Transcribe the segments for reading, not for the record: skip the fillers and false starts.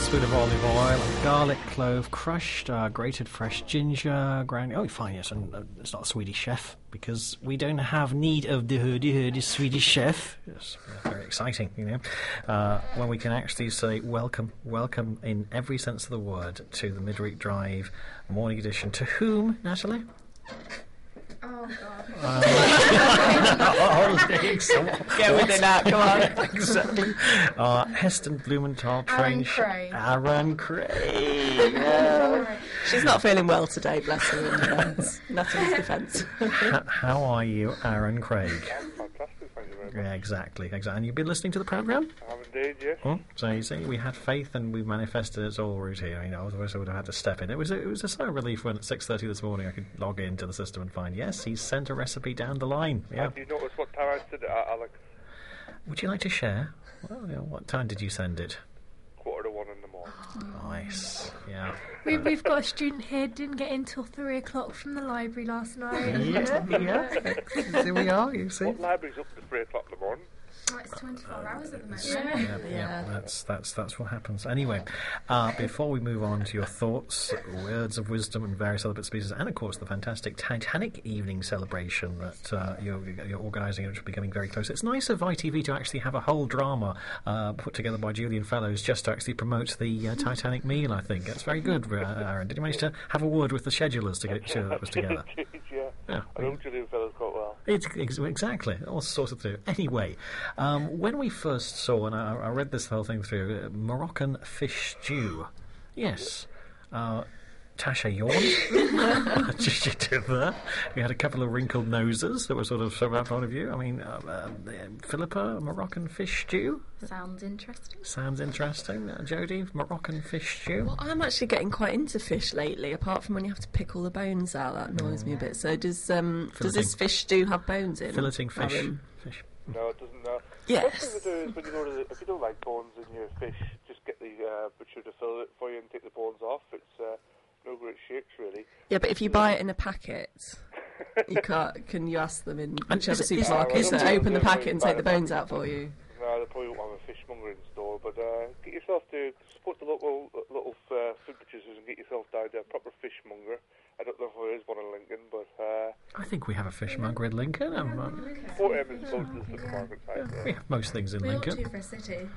tablespoon of olive oil, garlic clove crushed, grated fresh ginger, ground. Oh, fine, yes, and it's not a Swedish chef because we don't have need of the Swedish chef. Yes, very exciting, when we can actually say welcome in every sense of the word to the Midweek Drive morning edition. To whom, Natalie? Oh, God. Go with it now, come on. Exactly. Heston Blumenthal, Trench. Aaron Craig. Yeah. She's not feeling well today, bless her, in Natalie's defence. How are you, Aaron Craig? I'm fantastic, thank you very much. Yeah, exactly. And you've been listening to the programme? I have indeed, yes. So you see, we had faith and we manifested its all route here. Otherwise I would have had to step in. It was a sigh of relief when at 6:30 this morning I could log into the system and find, yes, he's sent a recipe down the line. Yeah. Do you notice what time I said it at, Alex? Would you like to share? Well, what time did you send it? 1:45 in the morning. Nice. Yeah. We've got a student here, didn't get in till 3 o'clock from the library last night. Yeah. Here we are, you see. What library's up to 3 o'clock in the morning? Oh, it's 24 hours at the moment. Yeah. That's what happens. Anyway, before we move on to your thoughts, words of wisdom, and various other bits and pieces, and of course the fantastic Titanic evening celebration that you're organising, which will be coming very close. It's nice of ITV to actually have a whole drama put together by Julian Fellows just to actually promote the Titanic meal. I think that's very good, Aaron. Did you manage to have a word with the schedulers to get sure that was together? Yeah. I know Julian Fellows quite well. Exactly, all sorts of through. Anyway, when we first saw, and I read this whole thing through, Moroccan fish stew. Yes. Tasha yawned. What did you do there? You had a couple of wrinkled noses that were sort of so out of you. I mean, Philippa, Moroccan fish stew? Sounds interesting. Jodie, Moroccan fish stew? Well, I'm actually getting quite into fish lately, apart from when you have to pick all the bones out. That annoys me a bit. So does this fish stew have bones in? Filleting fish. Fish. No, it doesn't. No. Yes. First thing to do is when you go to if you don't like bones in your fish, just get the butcher to fillet it for you and take the bones off. It's no great shakes, really. Yeah, but if you buy it in a packet, you can't. Can you ask them in whichever supermarket to open the packet and take the bones out for you? No, they probably won't have a fishmonger in store, but get yourself to support the local food producers and get yourself down to a proper fishmonger. I don't know if there is one in Lincoln, but I think we have a fishmonger in Lincoln. Port Edmonds is most of the supermarkets. We have most things in Lincoln. We ought to for a city.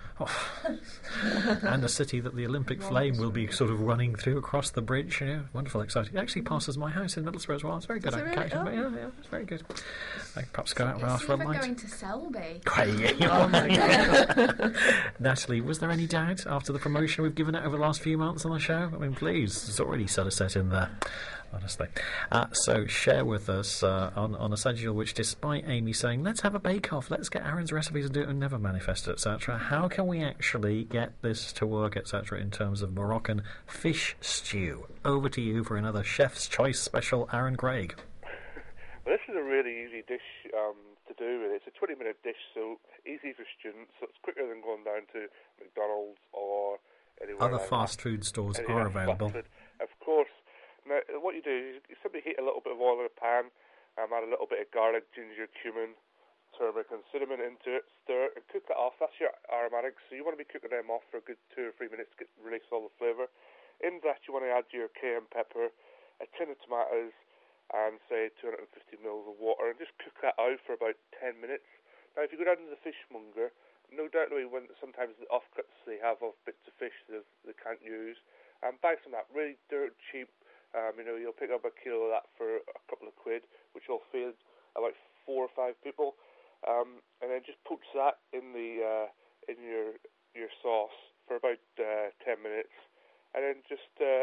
And a city that the Olympic flame will be sort of running through across the bridge. Wonderful, exciting. It actually passes my house in Middlesbrough as well. It's very good. Yeah, it's very good. I could perhaps go out and ask for a light. Going to Selby. Oh my God. Natalie, was there any doubt after the promotion we've given it over the last few months on the show? I mean, please, it's already sort of set in there. Honestly. So share with us on a schedule which, despite Amy saying, let's have a bake-off, let's get Aaron's recipes and do it and never manifest, etc., how can we actually get this to work, etc., in terms of Moroccan fish stew? Over to you for another Chef's Choice special, Aaron Craig. Well, this is a really easy dish to do. It's a 20-minute dish, so easy for students, so it's quicker than going down to McDonald's or anywhere Other like fast food stores are available. Of course. Now, what you do is you simply heat a little bit of oil in a pan, add a little bit of garlic, ginger, cumin, turmeric and cinnamon into it, stir it and cook that off. That's your aromatics, so you want to be cooking them off for a good 2 or 3 minutes to release all the flavour. In that you want to add your cayenne pepper, a tin of tomatoes and say 250 ml of water and just cook that out for about 10 minutes. Now if you go down to the fishmonger, no doubt when sometimes the offcuts they have of bits of fish that they can't use, and buy some of that really dirt cheap. You'll pick up a kilo of that for a couple of quid, which will feed about 4 or 5 people, and then just poach that in the in your sauce for about 10 minutes, and then just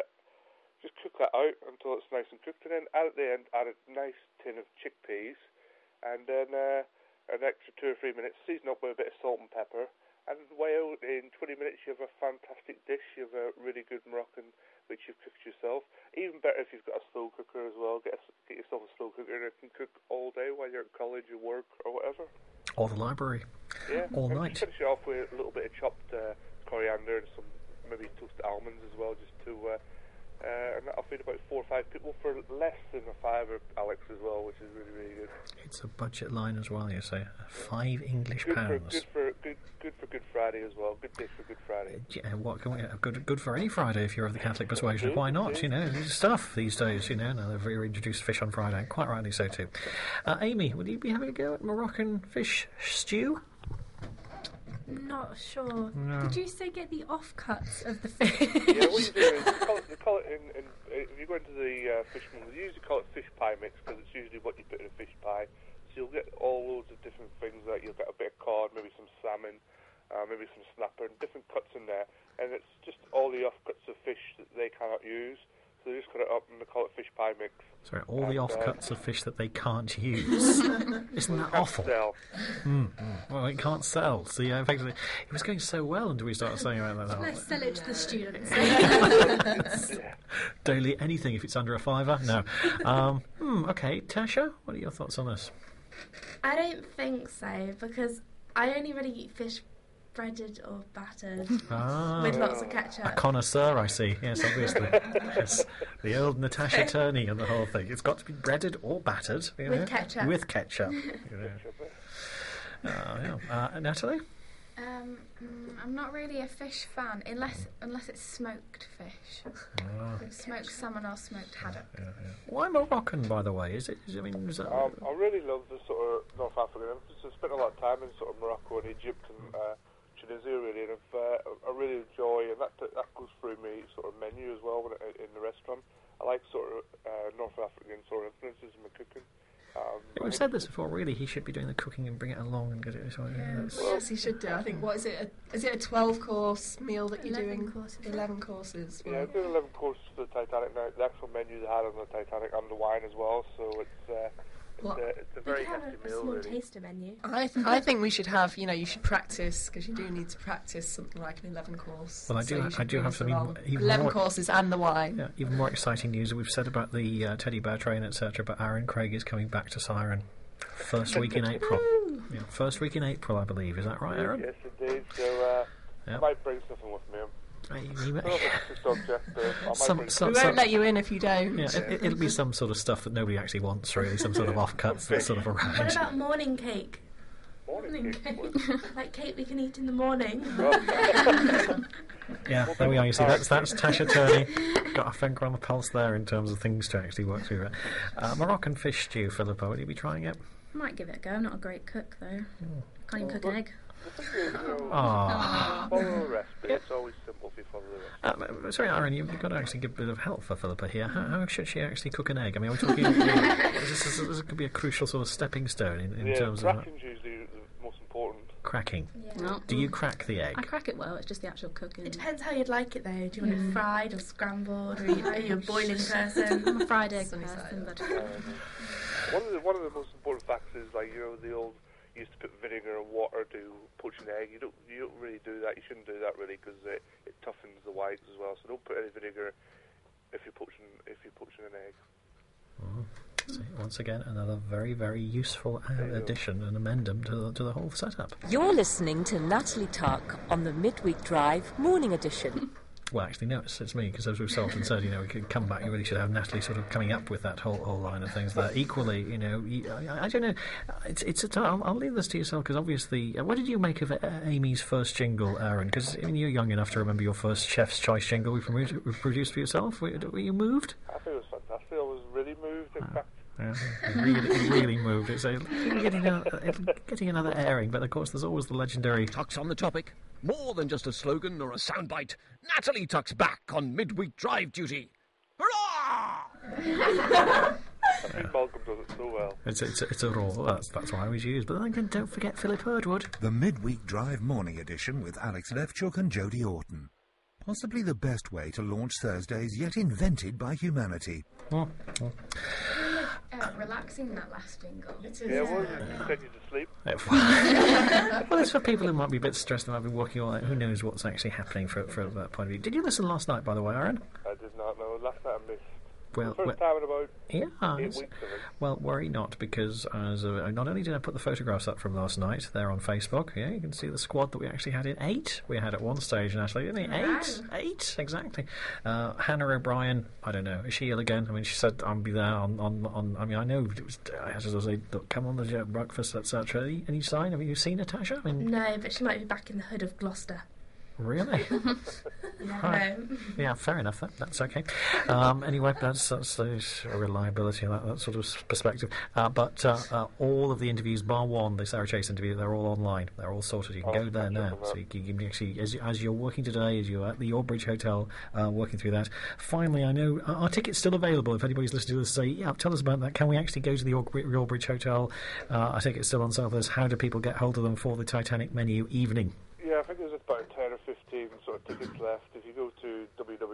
cook that out until it's nice and cooked, and then at the end add a nice tin of chickpeas, and then an extra 2 or 3 minutes, season up with a bit of salt and pepper, and wow, in 20 minutes you have a fantastic dish. You have a really good Moroccan which you've cooked yourself. Even better if you've got a slow cooker as well. Get yourself a slow cooker and it can cook all day while you're at college or work or whatever. Or the library. Yeah. All and night. Finish it off with a little bit of chopped coriander and some maybe toasted almonds as well, just to and that'll feed about 4 or 5 people for less than a fiver, Alex, as well, which is really, really good. It's a budget line as well, you say. £5 English. Good for Good Friday as well. Good day for Good Friday. Yeah, what can we good for any Friday if you're of the Catholic persuasion? Why not? You know, there's stuff these days. You know, now they've reintroduced fish on Friday, quite rightly so too. Amy, would you be having a go at Moroccan fish stew? Not sure. No. Did you say get the offcuts of the fish? Yeah, what you do is they call it if you go into the fish room, they usually call it fish pie mix because it's usually what you put in a fish pie. So you'll get all loads of different things. Like you'll get a bit of cod, maybe some salmon, maybe some snapper, and different cuts in there. And it's just all the offcuts of fish that they cannot use. So they just cut it up and they call it fish pie mix. Sorry, all the offcuts of fish that they can't use. Isn't that awful? Sell. Well, it can't sell. So yeah, effectively, it was going so well until we started saying about that. Let's sell it to the students. Daily anything if it's under a £5. No. Okay, Tasha, what are your thoughts on this? I don't think so, because I only really eat fish breaded or battered with lots of ketchup. A connoisseur, I see. Yes, obviously. Yes. The old Natasha Turney and the whole thing. It's got to be breaded or battered. You know, With ketchup. With ketchup. Natalie? I'm not really a fish fan, unless it's smoked fish. Smoked salmon or smoked haddock. Yeah. Why Moroccan, by the way? Is that... I really love the sort of North African. I've spent a lot of time in sort of Morocco and Egypt and Tunisia, really, and I really enjoy, and that goes through my sort of menu as well in the restaurant. I like sort of North African sort of influences in my cooking. We've said this before. Really, he should be doing the cooking and bring it along and get it. Yes, he should do. I think. What is it? Is it a 12-course meal that you're 11 doing? courses. 11 courses. Yeah, I'm doing 11 courses for the Titanic now. The actual menu they had on the Titanic and the wine as well. So it's a very We have hefty a meal, small really. taster menu. I think we should have. You should practice, because you do need to practice something like an 11-course. Well, I do have some even 11 more, courses and the wine. Yeah, even more exciting news. We've said about the teddy bear train, etc. But Aaron Craig is coming back to Siren. First week in April. Yeah, first week in April, I believe. Is that right, Aaron? Yes, indeed. So I might bring something with me. I don't know if it's a subject, but I might bring We won't let you in if you don't. Yeah, it'll be some sort of stuff that nobody actually wants, really. Some sort of offcuts that's sort of around. What about morning cake? morning cake. Like cake we can eat in the morning. Yeah, there we are. You see, that's Tasha Turney. Got a finger on the pulse there in terms of things to actually work through. Moroccan fish stew, Philippa. Would you be trying it? I might give it a go. I'm not a great cook, though. Can't even cook an egg. Follow the recipe. It's always simple if you follow the recipe. Sorry, Aaron, you've got to actually give a bit of help for Philippa here. How should she actually cook an egg? I mean, are we talking... this could be a crucial sort of stepping stone in terms of... Cracking's usually the most important. Cracking? Yeah. No. Do you crack the egg? I crack it well, it's just the actual cooking. It depends how you'd like it though. Do you want it fried or scrambled, or are you a boiling person? I'm a fried egg Sunny person, side. but... One of the most important facts is, like, you know, the old used to put vinegar and water to poach an egg. You don't really do that. You shouldn't do that really, because it toughens the whites as well. So don't put any vinegar if you're poaching an egg. So once again, another very, very useful addition and amendum to the whole setup. You're listening to Natalie Tuck on the Midweek Drive Morning Edition. Well, actually, no, it's me, because as we've often said, you know, we could come back. You really should have Natalie sort of coming up with that whole line of things there. Equally, you know, I don't know. I'll leave this to yourself, because obviously, what did you make of Amy's first jingle, Aaron? Because I mean, you're young enough to remember your first Chef's Choice jingle we produced for yourself. Were you moved? I think it was fantastic. I was really moved, in fact. Yeah, really moved. It's getting another airing, but of course there's always the legendary Tuck's on the topic. More than just a slogan or a soundbite. Natalie Tuck's back on midweek drive duty. Hurrah! I think Malcolm does it so well. It's a raw. That's why I always use. But then again, don't forget Philip Herdwood. The Midweek Drive Morning Edition with Alex Lefchuk and Jodie Orton. Possibly the best way to launch Thursdays yet invented by humanity. Relaxing, that last jingle. Yeah, it was. It sent you to sleep. Well, it's for people who might be a bit stressed and might be working all night. Who knows what's actually happening from that point of view. Did you listen last night, by the way, Aaron? I did not know. Last night I missed. First time in about 8 weeks, I think. Well, worry not, because not only did I put the photographs up from last night, they're on Facebook. Yeah, you can see the squad that we actually had in 8. We had at one stage, Natalie, didn't we? 8, exactly. Hannah O'Brien, I don't know, is she ill again? I mean, she said I'll be there on I mean, I know it was, as I say, look, come on the breakfast, etc. Any sign? Have you seen Natasha? I mean, no, but she might be back in the hood of Gloucester. Really? No. Yeah, fair enough. That's okay. Anyway, that's the reliability of that sort of perspective. But all of the interviews, bar one, the Sarah Chase interview, they're all online. They're all sorted. You can go there now. So you can actually, as you're working today, as you're at the Yorbridge Hotel, working through that. Finally, I know our ticket's still available. If anybody's listening to this, say, yeah, tell us about that. Can we actually go to the Yorbridge Hotel? I think it's still on sale. How do people get hold of them for the Titanic menu evening? Yeah, I think there's about 10 or 15 sort of tickets left. If you go to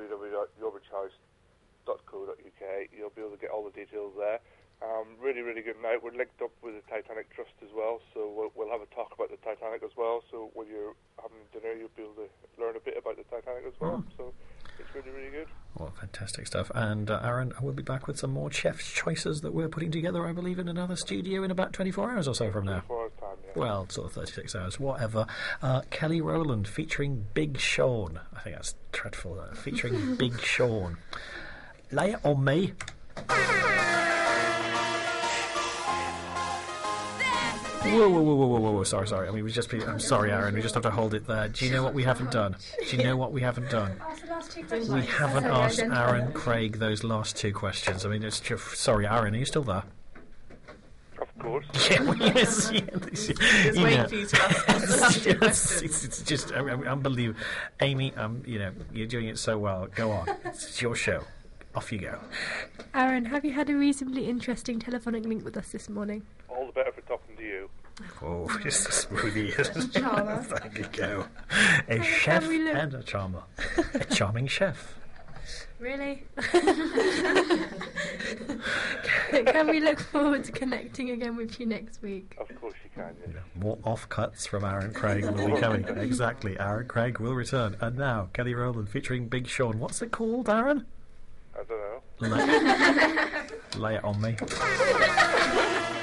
www.yorbridgehouse.co.uk, you'll be able to get all the details there. Really, really good night. We're linked up with the Titanic Trust as well, so we'll have a talk about the Titanic as well. So when you're having dinner, you'll be able to learn a bit about the Titanic as well. So it's really, really good. Well, fantastic stuff. And Aaron, we'll be back with some more chef's choices that we're putting together, I believe, in another studio in about 24 hours or so from now. 24 hours time, yeah. Well, sort of 36 hours, whatever. Kelly Rowland featuring Big Sean. I think that's dreadful. Featuring Big Sean. Lay it on me. Whoa. Sorry. I mean, I'm sorry, Aaron. We just have to hold it there. Do you know what we haven't done? We haven't asked Aaron Craig those last 2 questions. I mean, it's just... Sorry, Aaron, are you still there? Of course. Yeah, well, yes. Just waiting for you to ask it's just unbelievable. Amy, you're doing it so well. Go on. It's your show. Off you go. Aaron, have you had a reasonably interesting telephonic link with us this morning? All the better for talking to you. Oh, just a smoothie. Charmer. Thank you, go. A chef and a charmer. A charming chef. Really? Can we look forward to connecting again with you next week? Of course you can, yeah. More off-cuts from Aaron Craig will be coming. Exactly. Aaron Craig will return. And now, Kelly Rowland featuring Big Sean. What's it called, Aaron? I don't know. Lay it on me.